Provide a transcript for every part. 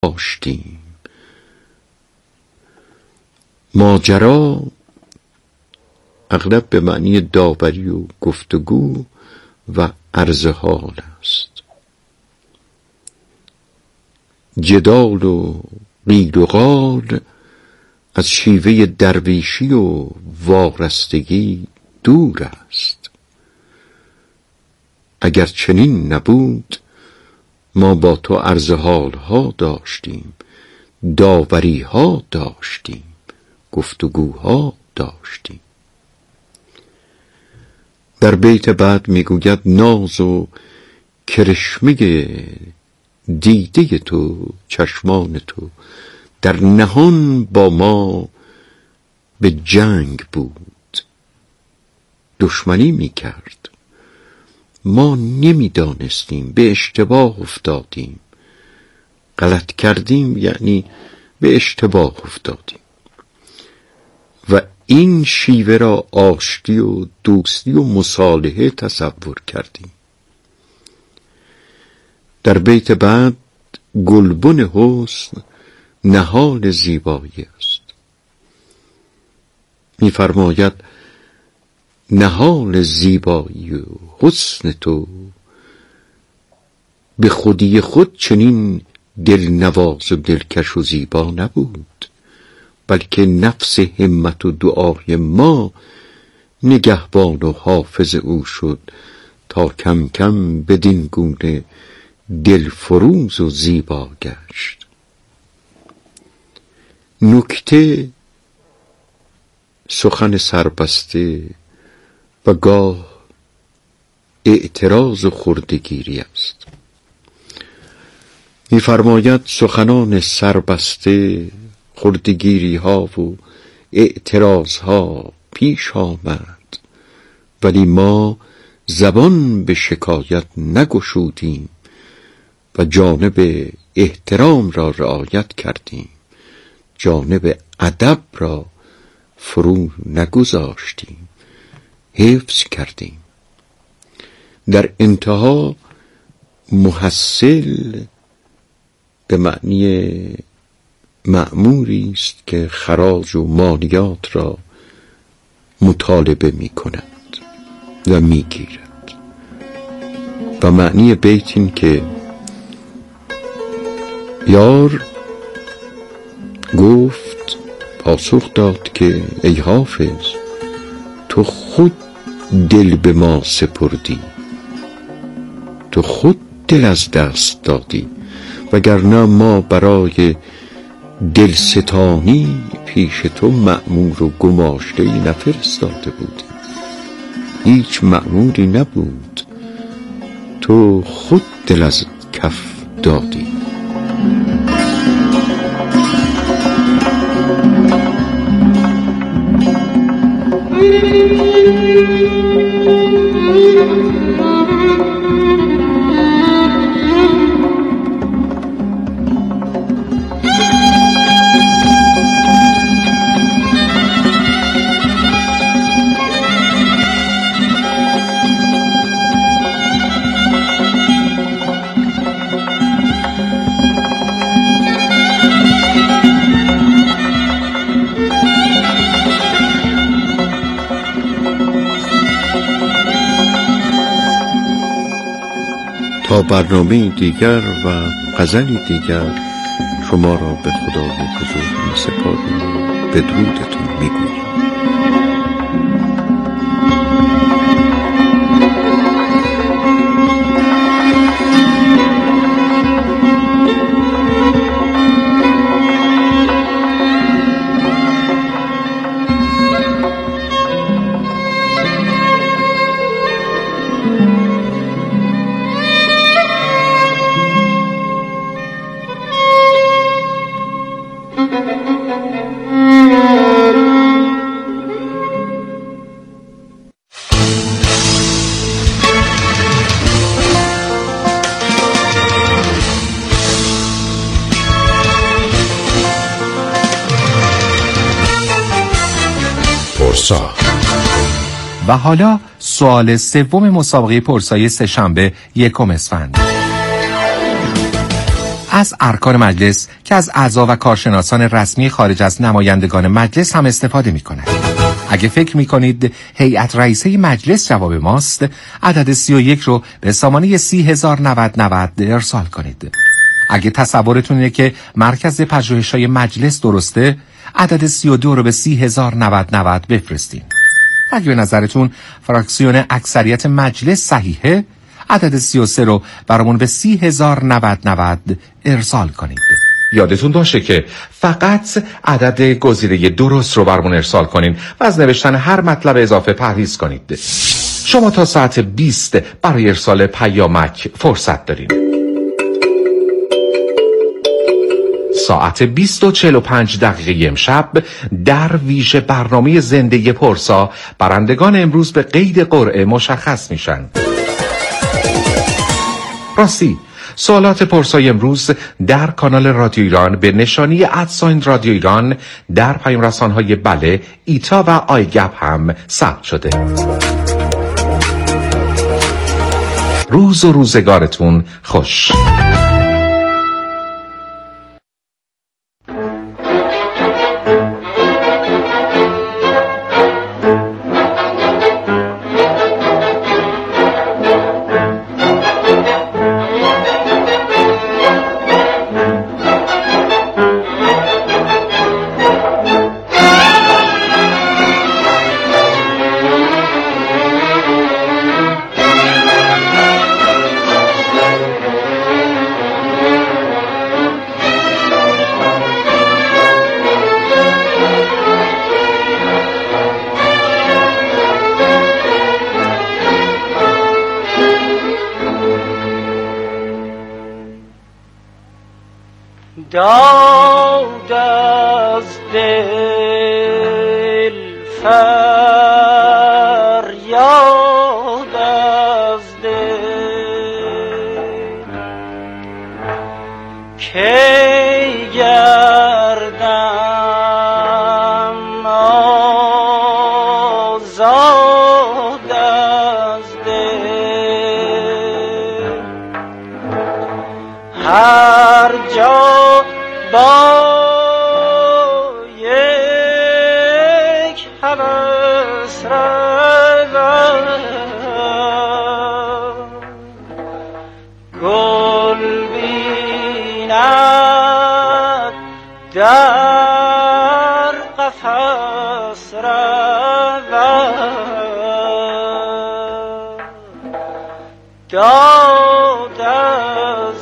داشتیم. ماجرا اغلب به معنی داوری و گفتگو و عرض حال است. جدال و قیل و قال از شیوه درویشی و وارستگی دور است. اگر چنین نبود ما با تو عرض حال ها داشتیم، داوری ها داشتیم، گفتگوها داشتیم. در بیت بعد میگوید ناز و کرشمه دیده تو، چشمان تو در نهان با ما به جنگ بود، دشمنی میکرد. ما نمیدانستیم، به اشتباه افتادیم. غلط کردیم یعنی به اشتباه افتادیم و این شیوه را آشتی و دوستی و مصالحه تصور کردیم. در بیت بعد گلبن حسن نهال زیبایی است. می‌فرماید نهال زیبایی و حسن تو به خودی خود چنین دلنواز و دلکش و زیبا نبود، بلکه نفس همت و دعای ما نگهبان و حافظ او شد تا کم کم بدین گونه دلفروز و زیبا گشت. نکته سخن سربسته و گاه اعتراض و خردگیری است. می‌فرماید سخنان سربسته، خردگیری ها و اعتراض ها پیش آمد، ولی ما زبان به شکایت نگشودیم و جانب احترام را رعایت کردیم، جانب ادب را فرو نگذاشتیم، حفظ کردیم. در انتها محصل به معنی مأموری است که خراج و مالیات را مطالبه می کند و می گیرد. و معنی بیت این که یار گفت، پاسخ داد که ای حافظ تو خود دل به ما سپردی، تو خود دل از دست دادی، وگرنه ما برای دلستانی پیش تو مأمور و گماشته‌ای نفرستاده بودیم. هیچ مأموری نبود، تو خود دل از کف دادی. تا برنامه دیگر و غزلی دیگر شما را به خدای بزرگ می سپاریم و بدرودتون می گوییم. و حالا سوال سوم مسابقه پرسای سه‌شنبه 1 اسفند. از ارکان مجلس که از اعضا و کارشناسان رسمی خارج از نمایندگان مجلس هم استفاده می کند. اگه فکر می کنید هیئت رئیسه مجلس جواب ماست، عدد 31 رو به سامانه 30,090 ارسال کنید. اگه تصورتون اینه که مرکز پژوهش‌های مجلس درسته، عدد 32 رو به 30,090 بفرستین. اگه به نظرتون فراکسیون اکثریت مجلس صحیحه، عدد 33 رو برامون به 30,090 ارسال کنید. یادتون باشه که فقط عدد گزینه درست رو برامون ارسال کنین و از نوشتن هر مطلب اضافه پرهیز کنید. شما تا ساعت 20 برای ارسال پیامک فرصت دارین. ساعت 20:45 امشب در ویژه برنامه زنده پرسا برندگان امروز به قید قرعه مشخص میشن. راستی سوالات پرسای امروز در کانال رادیو ایران به نشانی @رادیو ایران در پیام رسانهای بله، ایتا و آیگپ هم ثبت شده. روز و روزگارتون خوش. داد از دل فریاد از دل کی گردم آزاد از دل هر جا با یک هوس روم گل بیند در قفس روم داد از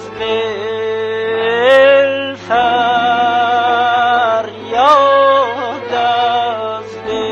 دل فریاد از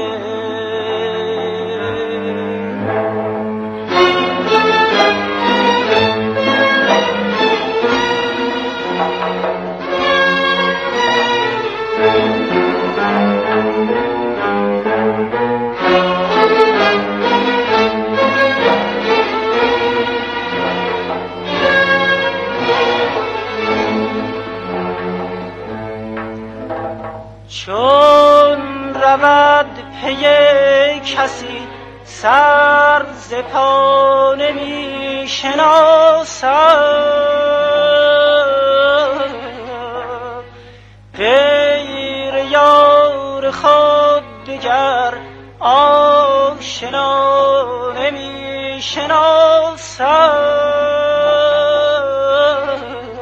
چون رود پی کسی سر ز پا نمی شناسم غیر یار خود دگر آشنا نمی شناسم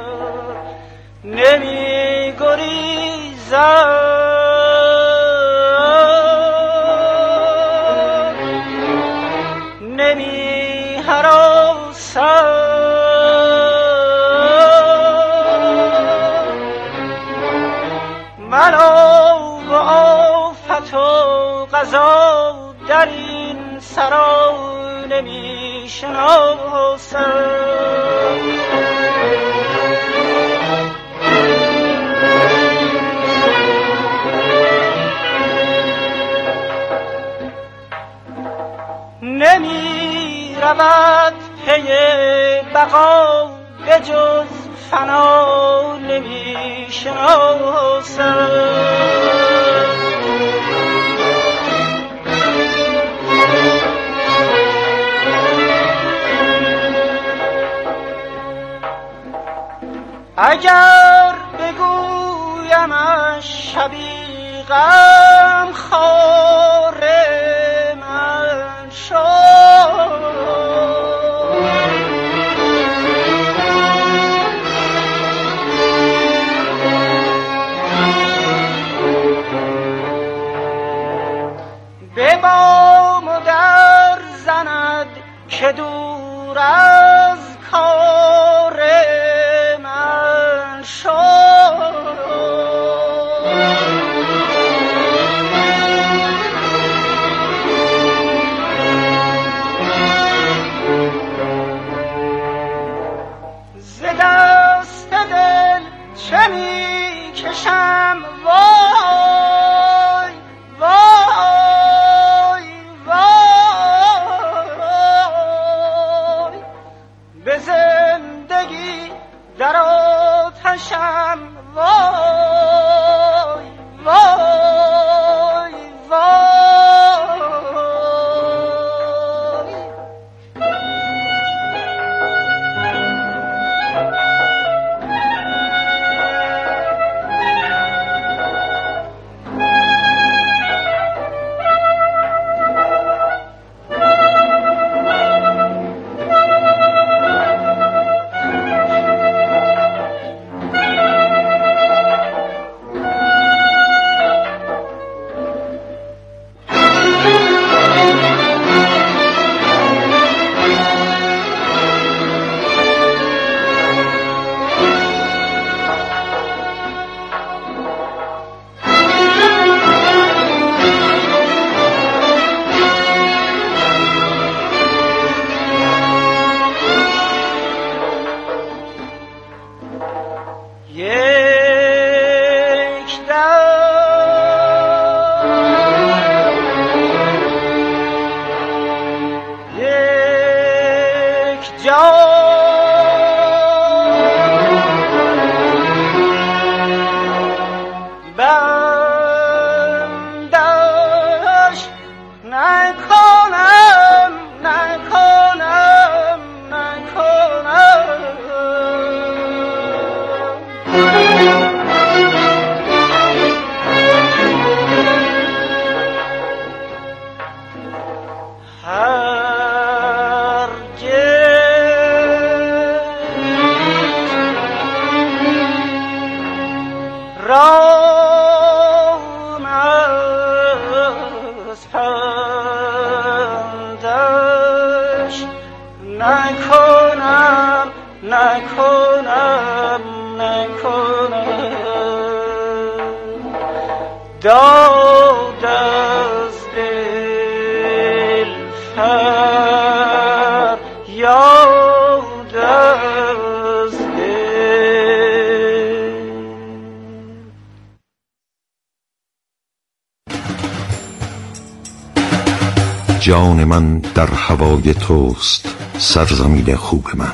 نمی گریزم منو و آفت و قضا در این سرا نمی شناسم نمی رود پی بقا به جز فنا نمی شناسم اگر شبی غم خوار من شد. به بام و در زند که دور از کار من شد. ز دست دل چه می کشم وای وای وای، به زندگی در آتشم وای وای وای. رام از پندش نکنم نکنم نکنم، داد از دل فریاد از جان من در هوای توست سرزمین خوب من.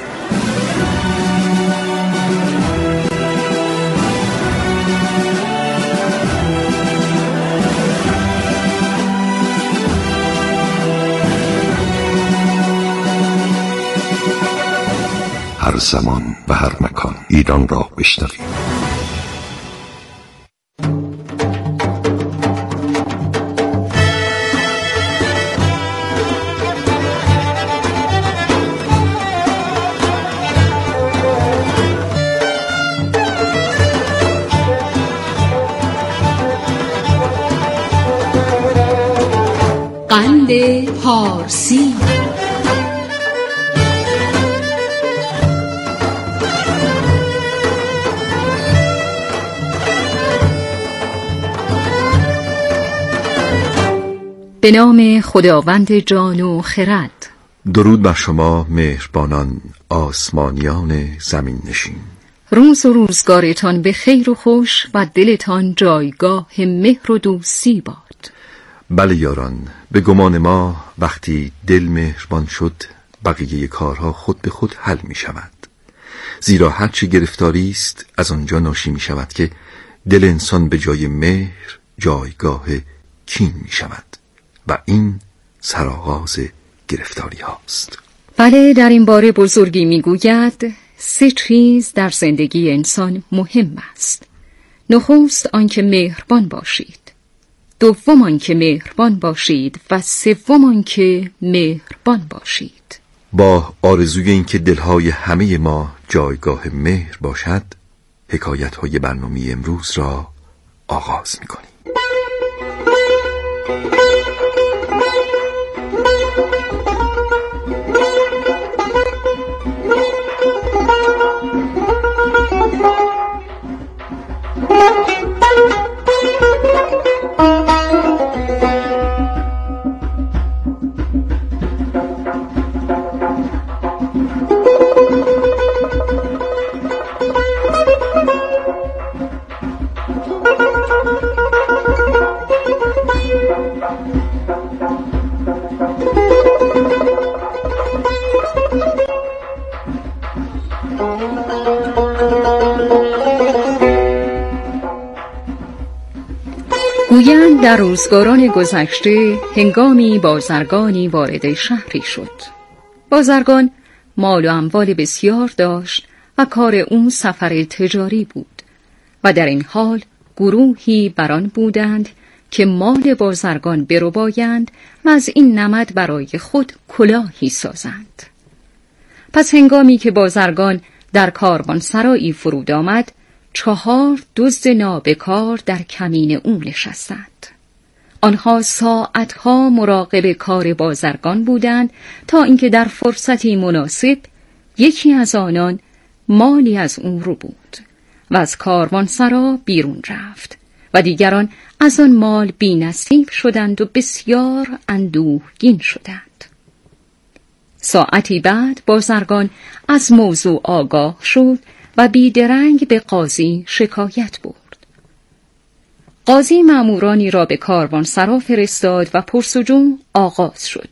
هر زمان و هر مکان ایران را بشنویم. قند پارسی. به نام خداوند جان و خرد. درود بر شما مهربانان آسمانیان زمین نشین. روز و روزگارتان به خیر و خوش و دلتان جایگاه مهر و دوستی باد. بله یاران، به گمان ما وقتی دل مهربان شد بقیه کارها خود به خود حل می شود. زیرا هرچی گرفتاری است از آنجا ناشی می شود که دل انسان به جای مهر جایگاه کین می شود و این سرآغاز گرفتاری هاست. بله، در این باره بزرگی می گوید 3 چیز در زندگی انسان مهم است: نخست آنکه مهربان باشید، دوم آنکه مهربان باشید و سوم آنکه مهربان باشید. با آرزوی اینکه دلهای همه ما جایگاه مهر باشد، حکایت‌های برنامه امروز را آغاز می‌کنیم. گویند در روزگاران گذشته هنگامی بازرگانی وارد شهری شد. بازرگان مال و اموال بسیار داشت و کار او سفر تجاری بود و در این حال گروهی بران بودند که مال بازرگان بربایند و از این نمد برای خود کلاهی سازند. پس هنگامی که بازرگان در کاروانسرایی فرود آمد، 4 دزد نابکار در کمین او نشستند. آنها ساعتها مراقب کار بازرگان بودند تا اینکه در فرصتی مناسب یکی از آنان مالی از او رو بود و از کاروانسرا بیرون رفت و دیگران از آن مال بی‌نصیب شدند و بسیار اندوهگین شدند. ساعتی بعد بازرگان از موضوع آگاه شد و بیدرنگ به قاضی شکایت برد. قاضی مأمورانی را به کاروانسرا فرستاد و پرس‌وجو آغاز شد.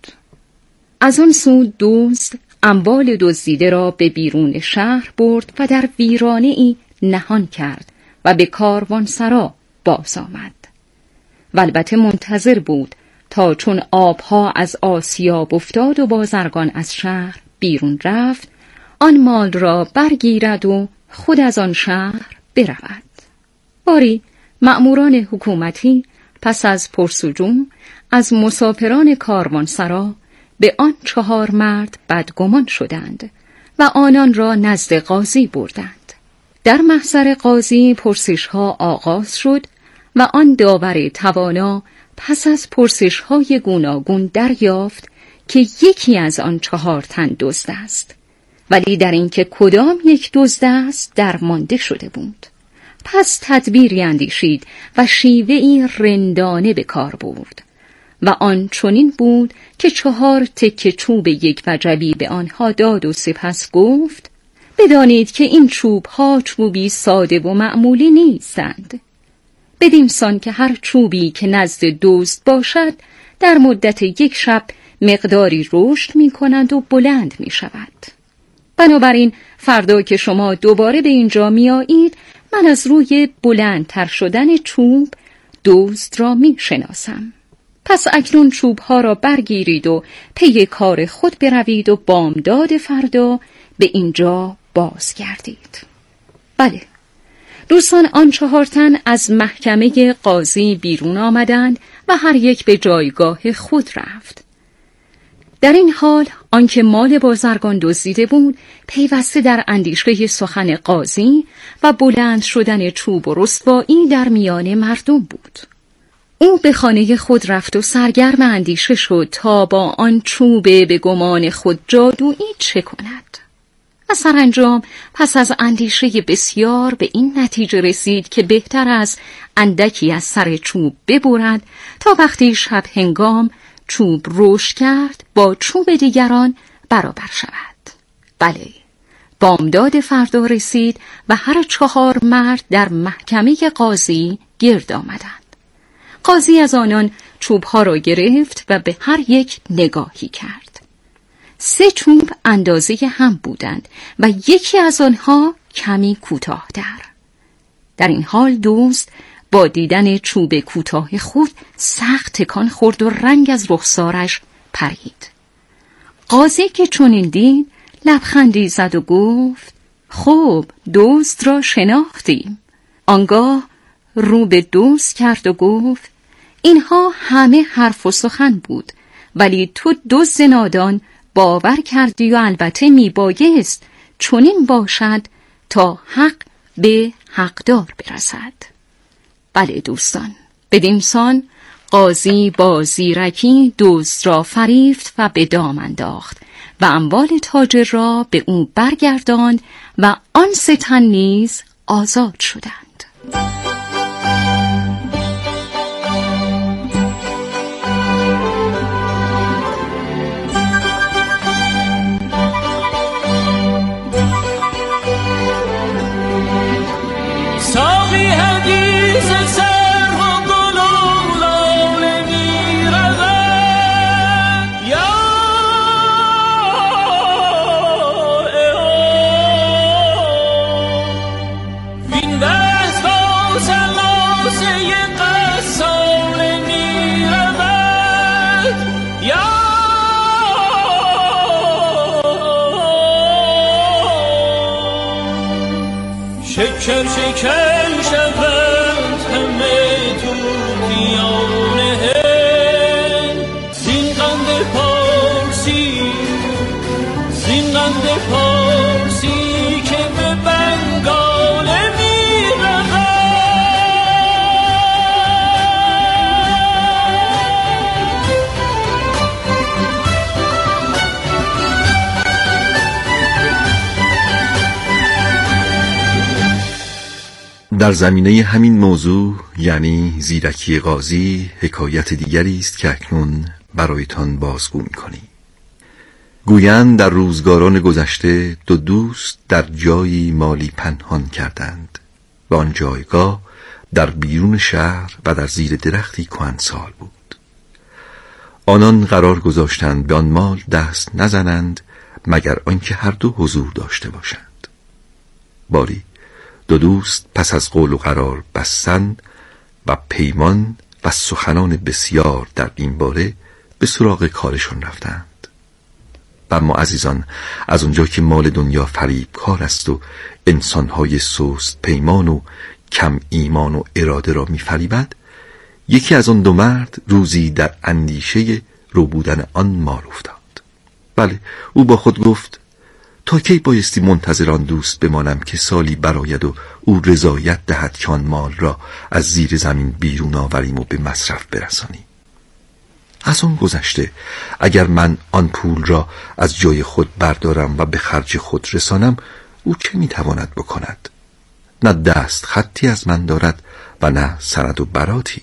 از آن سو دزد اموال دزدیده را به بیرون شهر برد و در ویرانه‌ای نهان کرد و به کاروانسرا باز آمد. و البته منتظر بود تا چون آبها از آسیاب افتاد و بازرگان از شهر بیرون رفت، آن مال را برگیرد و خود از آن شهر برود. باری مأموران حکومتی پس از پرس‌وجو از مسافران کاروانسرا به آن 4 مرد بدگمان شدند و آنان را نزد قاضی بردند. در محضر قاضی پرسش‌ها آغاز شد و آن داور توانا پس از پرسش‌های گوناگون دریافت که یکی از آن 4 تن دزد است، ولی در اینکه کدام یک دزد است درمانده شده بود. پس تدبیری اندیشید و شیوه‌ای رندانه به کار برد و آن چنین بود که 4 تکه چوب یک وجبی به آنها داد و سپس گفت: بدانید که این چوب‌ها چوبی ساده و معمولی نیستند، بدین سان که هر چوبی که نزد دزد باشد در مدت 1 شب مقداری رشد می کند و بلند می شود. بنابراین فردا که شما دوباره به اینجا می آیید، من از روی بلندتر شدن چوب دزد را می شناسم. پس اکنون چوبها را برگیرید و پی کار خود بروید و بامداد فردا به اینجا بازگردید. بله، دوستان، آن 4 تن از محکمه قاضی بیرون آمدند و هر یک به جایگاه خود رفت. در این حال آنکه مال بازرگان دزدیده بود پیوسته در اندیشه سخن قاضی و بلند شدن چوب و رسوایی در میان مردم بود. او به خانه خود رفت و سرگرم اندیشه شد تا با آن چوب به گمان خود جادویی چه کند. و سرانجام پس از اندیشه بسیار به این نتیجه رسید که بهتر از اندکی از سر چوب ببرد تا وقتی شب هنگام چوب رشد کرد با چوب دیگران برابر شود. بله، بامداد فردا رسید و هر 4 مرد در محکمه قاضی گرد آمدند. قاضی از آنان چوبها را گرفت و به هر یک نگاهی کرد. 3 چوب اندازه هم بودند و یکی از آنها کمی کوتاه‌تر. در این حال دزد با دیدن چوب کوتاه خود سخت تکان خورد و رنگ از رخسارش پرید. قاضی که چنین دید لبخندی زد و گفت: خب، دزد را شناختیم. آنگاه رو به دوست کرد و گفت اینها همه حرف و سخن بود، ولی تو دزد نادان باور کردی و البته میبایست چنین باشد تا حق به حقدار برسد. بله دوستان، بدینسان قاضی با زیرکی دزد را فریفت و به دام انداخت و اموال تاجر را به او برگرداند و آن سه تن نیز آزاد شدند. شکر شکر شود همه توتیان هند، زین قند پارسی که به بنگال می رود. در زمینه همین موضوع یعنی زیرکی قاضی حکایت دیگری است که اکنون برایتان بازگو می‌کنیم. گویند در روزگاران گذشته دو دوست در جایی مالی پنهان کردند و آن جایگاه در بیرون شهر و در زیر درختی کهنسال بود. آنان قرار گذاشتند به آن مال دست نزنند مگر آنکه هر دو حضور داشته باشند. باری دو دوست پس از قول و قرار بستن و پیمان و سخنان بسیار در این باره به سراغ کارشان رفتند. و اما عزیزان، از اونجا که مال دنیا فریب کار است و انسانهای سست پیمان و کم ایمان و اراده را می فریبد، یکی از آن دو مرد روزی در اندیشه رو بودن آن مال افتاد. بله، او با خود گفت تا کی بایستی منتظر آن دوست بمانم که سالی براید و او رضایت دهد که آن مال را از زیر زمین بیرون آوریم و به مصرف برسانیم. از آن گذشته اگر من آن پول را از جای خود بردارم و به خرج خود رسانم، او چه میتواند بکند؟ نه دست خطی از من دارد و نه سند و براتی.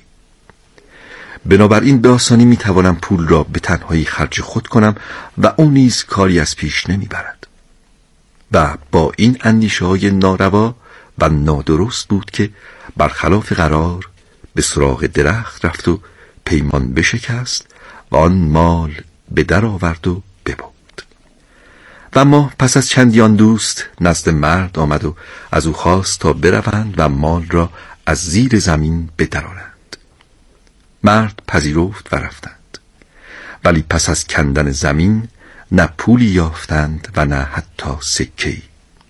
بنابراین به آسانی میتوانم پول را به تنهایی خرج خود کنم و اون نیز کاری از پیش نمیبرد. و با این اندیشه های ناروا و نادرست بود که برخلاف قرار به سراغ درخت رفت و پیمان بشکست و آن مال به در آورد و ببرد. و اما پس از چندیان دوست نزد مرد آمد و از او خواست تا بروند و مال را از زیر زمین بدرانند. مرد پذیرفت و رفتند، ولی پس از کندن زمین نه پولی یافتند و نه حتی سکه‌ای.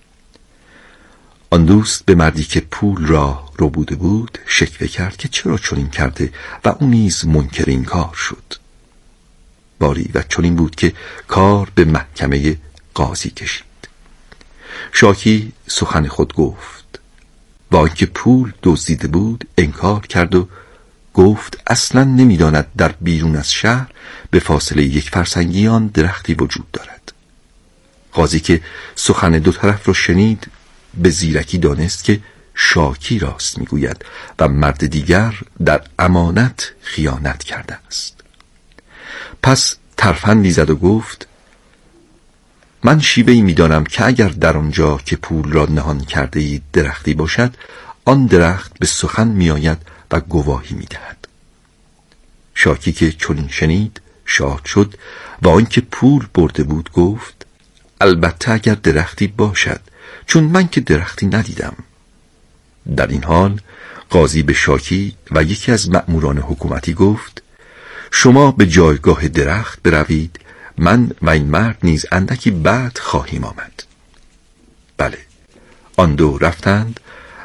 آن دوست به مردی که پول را ربوده بود شکوه کرد که چرا چنین کرده و او نیز منکر این کار شد. باری و چنین بود که کار به محکمه قاضی کشید. شاکی سخن خود گفت، با آنکه پول دزدیده بود انکار کرد و گفت اصلا نمیداند در بیرون از شهر به فاصله 1 فرسنگی آن درختی وجود دارد. قاضی که سخن دو طرف را شنید به زیرکی دانست که شاکی راست میگوید و مرد دیگر در امانت خیانت کرده است. پس ترفندی زد و گفت من شیوه‌ای میدانم که اگر در آنجا که پول را نهان کرده اید درختی باشد، آن درخت به سخن میآید و گواهی میدهد. شاکی که چنین شنید شاد شد و آنکه پول برده بود گفت البته اگر درختی باشد، چون من که درختی ندیدم. در این حال قاضی به شاکی و یکی از مأموران حکومتی گفت شما به جایگاه درخت بروید، من و این مرد نیز اندکی بعد خواهیم آمد. بله، آن دو رفتند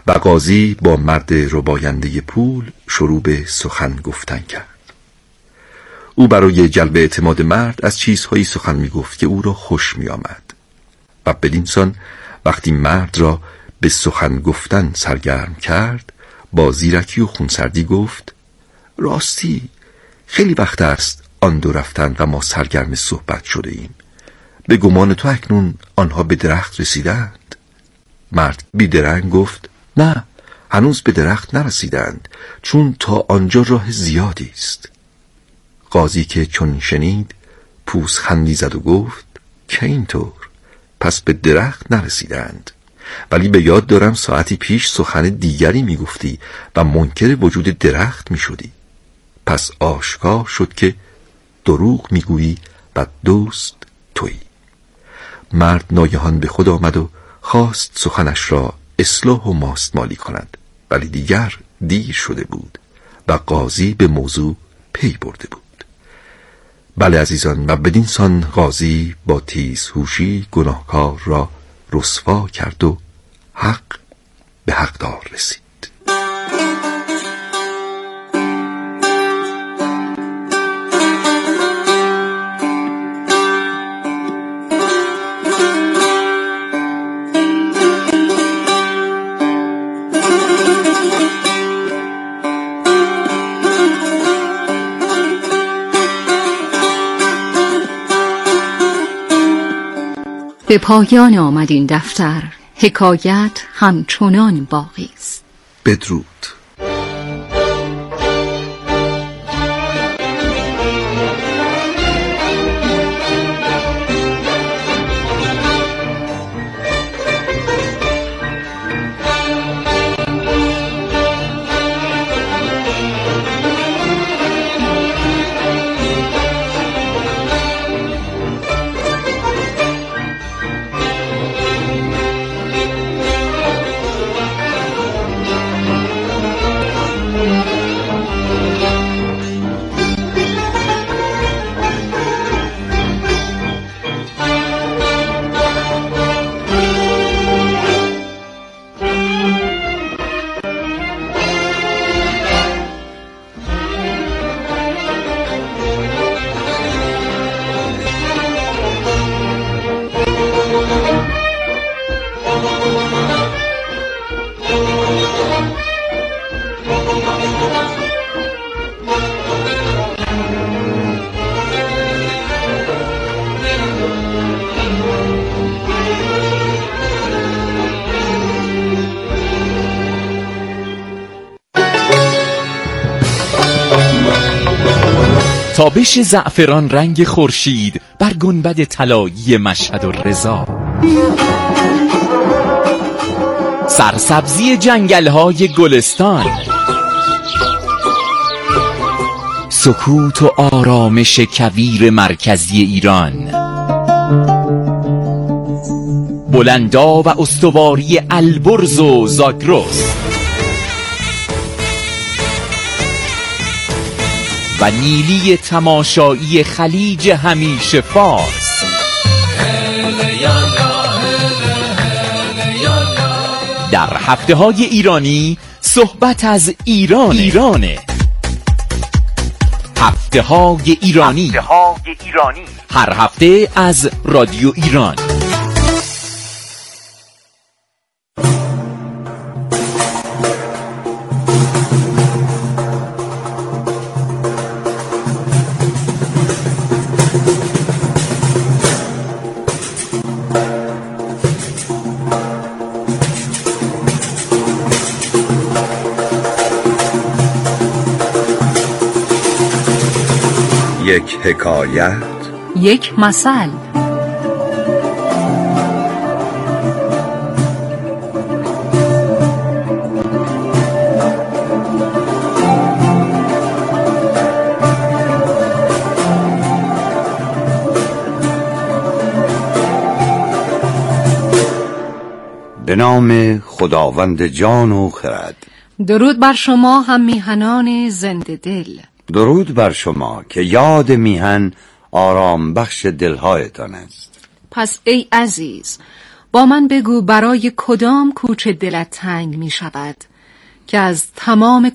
و قاضی با مرد رباینده پول شروع به سخن گفتن کرد. او برای جلب اعتماد مرد از چیزهایی سخن می گفت که او را خوش می آمد و بدینسان وقتی مرد را به سخن گفتن سرگرم کرد با زیرکی و خونسردی گفت: راستی خیلی وقت است آن دو رفتن و ما سرگرم صحبت شده ایم. به گمان تو اکنون آنها به درخت رسیدند؟ مرد بیدرنگ گفت: نه، هنوز به درخت نرسیدند، چون تا آنجا راه زیادی است. قاضی که چون شنید پوزخندی زد و گفت: که اینطور؟ پس به درخت نرسیدند، ولی به یاد دارم ساعتی پیش سخن دیگری میگفتی و منکر وجود درخت میشدی. پس آشکار شد که دروغ میگویی و دوست تویی. مرد ناگهان به خود آمد و خواست سخنش را اصلاح و ماستمالی کند، ولی دیگر دیر شده بود و قاضی به موضوع پی برده بود. بله عزیزان، و بدینسان قاضی با تیزهوشی گناهکار را رسوا کرد و حق به حقدار رسید. به پایان آمد این دفتر. حکایت همچنان باقی است. بدرود. تابش زعفران رنگ خورشید بر گنبد طلایی مشهد و رضا، سرسبزی جنگل‌های گلستان، سکوت و آرامش کویر مرکزی ایران، بلندا و استواری البرز و زاگرس و نیلی تماشایی خلیج همیشه فارس. در هفته‌های ایرانی صحبت از ایرانه. هفته‌های ایرانی هر هفته از رادیو ایران. یک حکایت، یک مثل. به نام خداوند جان و خرد. درود بر شما هم میهنان زنده دل. درود بر شما که یاد میهن آرام بخش دلهایتان است. پس ای عزیز، با من بگو برای کدام کوچه دلت تنگ می شود که از تمام